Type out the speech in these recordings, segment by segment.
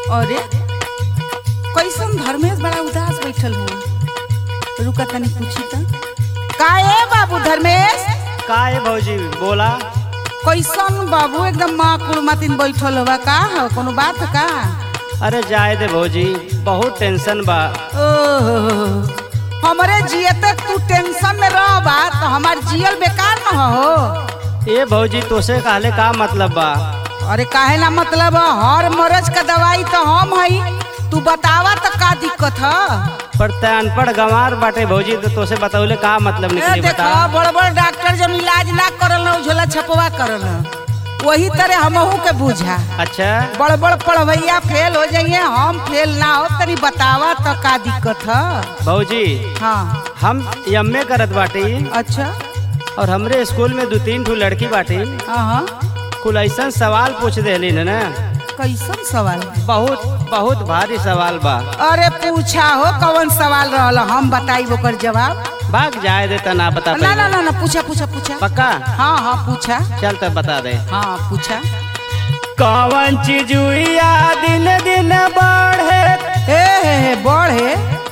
अरे कैसन धर्मेश बड़ा उदास बैठल हो। रुका तनी पूछी त का ए बाबू धर्मेश? का है भौजी बोला। कैसन बाबू एकदम माकुड़ मातिन बैठल होबा का हो कोनो बात का? अरे जाए दे भौजी बहुत टेंशन बा। ओह हमरे जियते तू टेंशन में रहबा तो हमार जियल बेकार न हो। ए भौजी तोसे कहले का मतलब बा? अरे काहे ना मतलब हर मरज का दवाई तो हम हई, तू बतावा तो का दिक्कत है? पर ते अनपढ़ गंवार बाटे भौजी तो तोसे बताउले का मतलब निकली बता। देखा बड़ बड़ डॉक्टर जब इलाज ना करल झोला छपवा करल वही तरह हमहू के बुझा। अच्छा बड़ बड़ पढ़वैया फेल हो जाइए हम फेल ना हो, तनी बतावा तो का दिक्कत है? भौजी हाँ हम एमए करत बाटी अच्छा और हमरे स्कूल में 2-3 ठो लड़की बाटी। हाँ कुल ऐसा सवाल पूछ देली न। कैसन सवाल? बहुत बहुत भारी सवाल बा। अरे पूछा हो कौन सवाल रहल हम बताई ओकर जवाब। भाग जाए दे तना बता ना ना ना ना पूछा पूछा पूछा। पक्का? हाँ हाँ पूछा। चल तब बता दे। हाँ पूछा। कौन चीज दिन दिन बढ़े? ए बढ़े?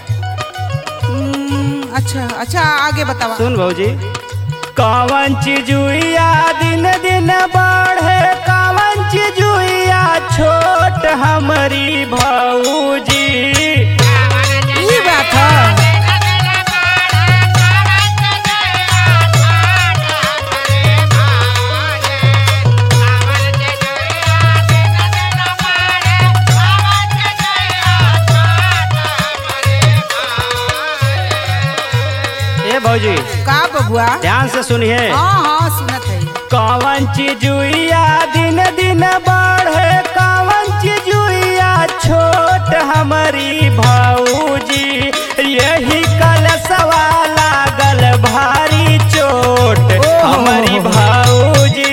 अच्छा अच्छा आगे बतावा। सुन भौजी कौन चीज दिन दिन बढ़े, कौन चीज छोट हमारी भौजी। ये बात है। भौजी का बबुआ ध्यान से सुनिए। हाँ हाँ सुनत है। कौन चीज दिन दिन बढ़े, कौन चीज छोट हमारी भौजी। यही कल सवाल लागल भारी चोट हमारी भौजी।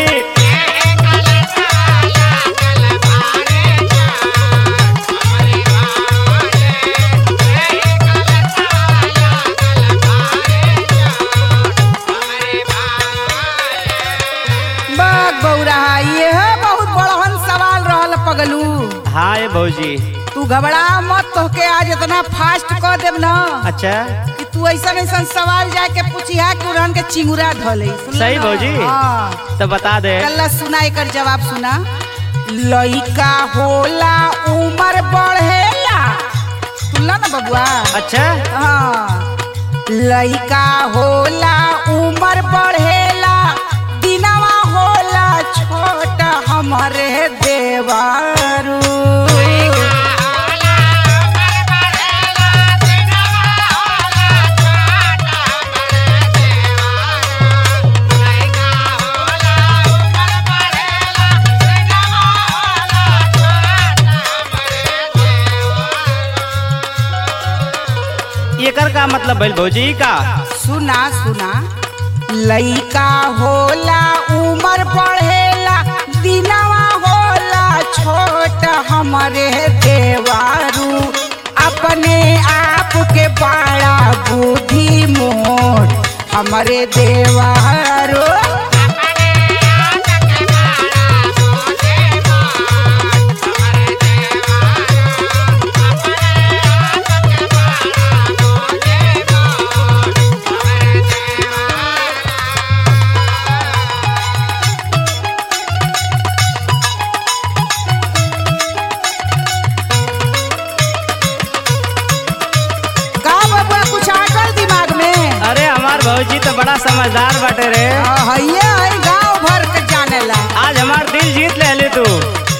ये है बहुत बड़हन सवाल रहल पगलू। हाँ ये भौजी तू घबरा मत, तोहके आज इतना फास्ट कर देब ना। अच्छा कि तू ऐसा ऐसा सवाल जाके पूछिया कि उड़न के चिंगुरा धले। सही भौजी हाँ तो बता दे। कल्ला सुना एकर जवाब सुना। लइका होला उम्र बढ़ेला। सुनला ना बबुआ? अच्छा हाँ लइका होला उम्र बढ़ेला, दिनवा होला छोटा हमारे देवारू। एकर का मतलब भइल भौजी का? सुना सुना। लइका होला उम्र बढ़ेला, दिनवा होला छोट हमारे देवारू। अपने आप के बड़ा बुद्धि मोट हमारे देवारू। भौजी तो बड़ा समझदार बाटे रे। है गाँव भर के जानेला। आज हमार दिल जीत ले ली तू।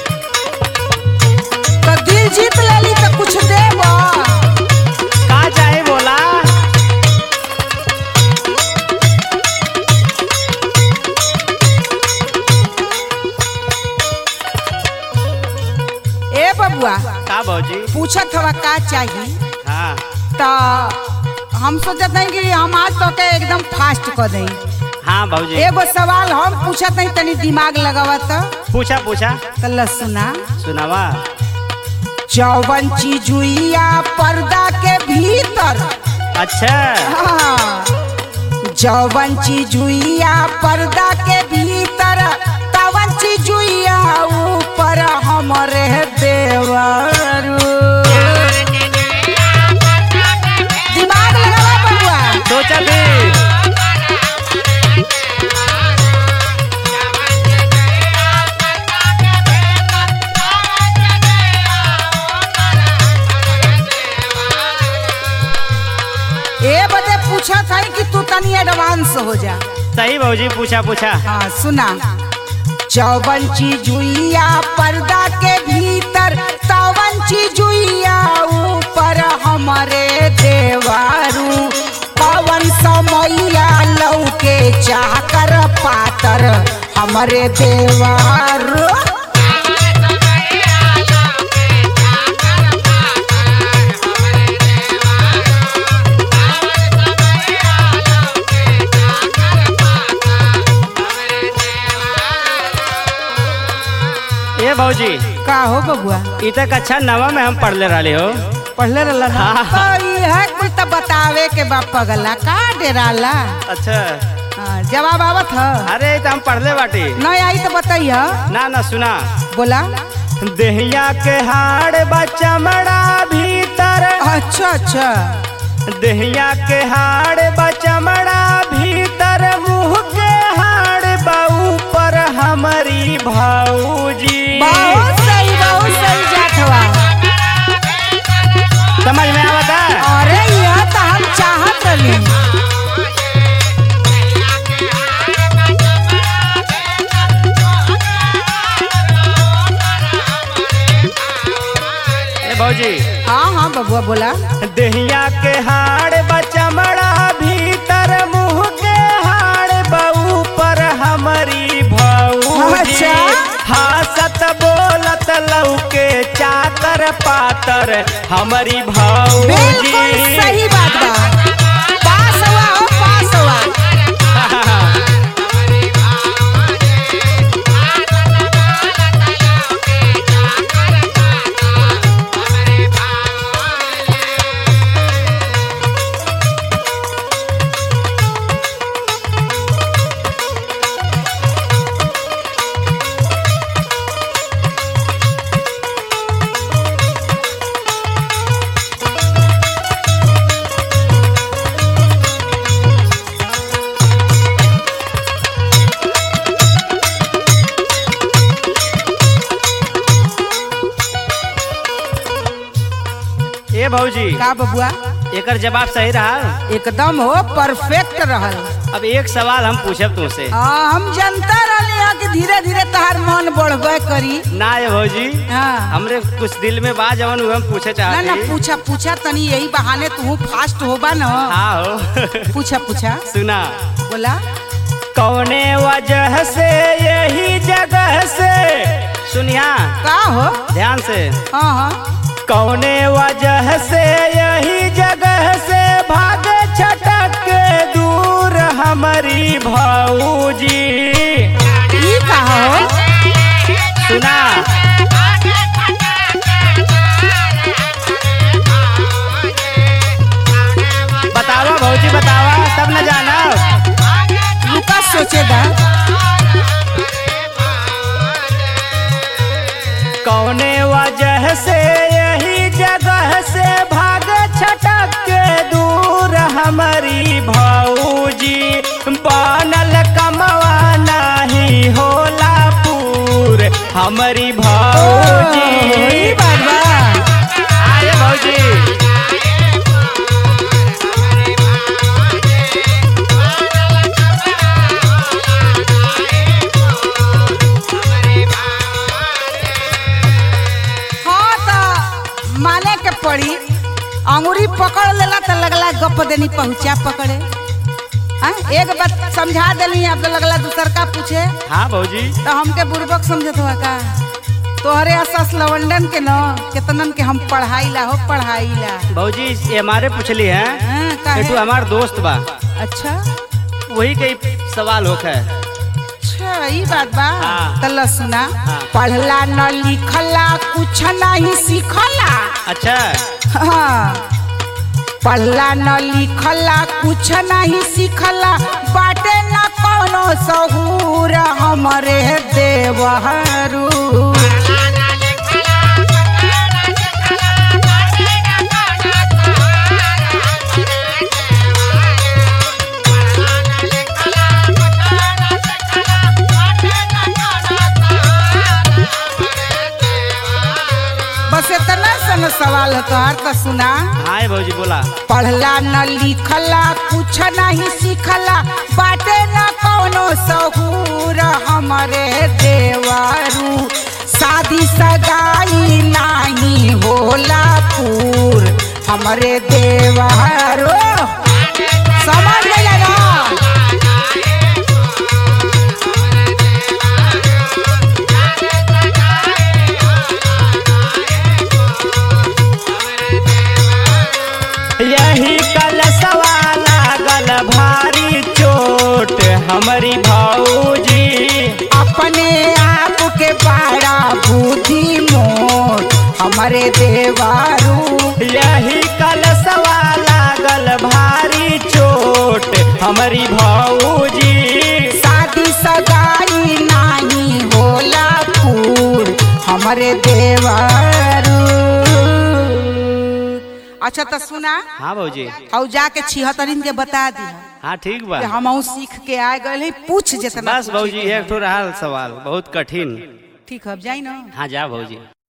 तो दिल जीत ले ली तो कुछ देबो। का चाहे बोला। ए बबुआ का भौजी पूछत हवा का चाहिए? हाँ तो हम सोचत नहीं कि हम आज तो के एकदम फास्ट कर दें। हाँ भौजी एगो सवाल हम पूछत नहीं, तनी दिमाग लगावा तो। पूछा पूछा। कल्ला सुना। सुनावा। चौवन चीजुइया पर्दा के भीतर। अच्छा हाँ चौवन चीजुइया पर्दा के भीतर, तवन चीजुइया ऊपर हमारे देवा। तनी एडवांस हो जा। सही भौजी, पूछा पूछा। हाँ सुना, चौवन चीजुइया पर्दा के भीतर, तवन चीजुइया ऊपर हमारे देवारू, पवन समैया लौके चाकर पातर हमारे देवारू। ए भौजी, का हो बबुआ? इ तक अच्छा नवा में हम पढ़ले रहले हो। पढ़ले रहला ना? हाँ। तो यह कुछ तो बतावे के बा पगला, का डेराला? अच्छा, हाँ, जवाब आवत ह? अरे तो हम पढ़ले बाटी। नहीं आई तो बताइए। ना ना सुना, बोला। देहिया के हाड़ बा चमड़ा भीतर, अच्छा अच्छा, देहिया के हाड़ बा चमड़ा भीतर, मुँह के हाड़ बा ऊपर हमारी भौजी। बहुत सही जाठवा। समझ में आवत है? अरे यह तो हम चाहत रही। ए भौजी, हाँ हाँ बबुआ बोला। देहिया के हाड़ बा चमड़ा भीतर, मुँह के हाड़ बा ऊपर हमारी भौजी। अच्छा। हंसत बोलत लौके चाकर पातर हमारी भौजी। बिल्कुल सही बात बा। पास हुआ हो, पास हुआ। ए भौजी, का बबुआ? एकर जवाब सही रहा। एकदम हो, परफेक्ट रहल। अब एक सवाल हम पूछब तुमसे। हम जनता रहले हैं कि धीरे धीरे तहार मन बढ़बे करी। ना ये भौजी, हाँ। हमरे कुछ दिल में बा जवन उ हम पूछे ना चाहते। ना पूछा पूछा, तनी यही बहाने तू फास्ट होबा न। हाँ हो। पूछा पूछा। सुना, बोला। कौने वजह से यही जगह से, सुनिया का हो? ध्यान से, हाँ हाँ, कौने वजह से यही जगह से भागे छटक के दूर हमारी भौजी। ई का हो? सुना, बतावा भौजी बतावा, तब न जाना। रुका सोचेगा। कौने वजह से यही जगह से भाग छटक के दूर हमारी भौजी। बनल कमवा नहीं होला पूर हमारी भौजी। ई बात बा। आए भौजी, हाँ तो माने के पड़ी। अंगूरी पकड़ लेला तो लगला गप देनी पहुँचा पकड़े। हाँ, एक बात समझा देली, अब तो लगला दूसर का पूछे हाँ भौजी, तो हमके बुर्बक समझत हुआ का? तोहरे असस लवंडन के न केतनन के हम पढ़ाईला हो, पढ़ाईला। भौजी ये हमारे पूछली है। हाँ, काहे? एठू हमार दोस्त बा, अच्छा वही के सवाल होखे। अच्छा, ई बात बा। हाँ। तल्ला सुना। हाँ। पढ़ला न लिखला कुछ नहीं सीखला। अच्छा, हाँ। पढ़ला न लिखला कुछ नहीं सीखला, बाटे न कोनो सहूर हमरे देवहरू। बस इतना सन सवाल है तोहार तो सुना। हाँ भौजी बोला। पढ़ला न लिखला कुछ नहीं सीखला बाटे न कौनो सहूर हमारे देवारू शादी सगाई नहीं होला पूर हमारे देवारू समझ गया ना। यही कल सवाल लागल भारी चोट हमारी भौजी अपने आप के बड़ा बुद्धि मोट हमारे देवारू। यही कल सवाल लागल भारी चोट हमारी भौजी शादी सगाई नहीं होला पूर हमारे देवारू। अच्छा तो सुना। हाँ भौजी। और जाके 76 के बता दी हाँ ठीक बा। हम सीख के आ गए पूछ जितना। बस भौजी एक ठो रहल सवाल बहुत कठिन। ठीक है अब जाई ना। हाँ जा भौजी।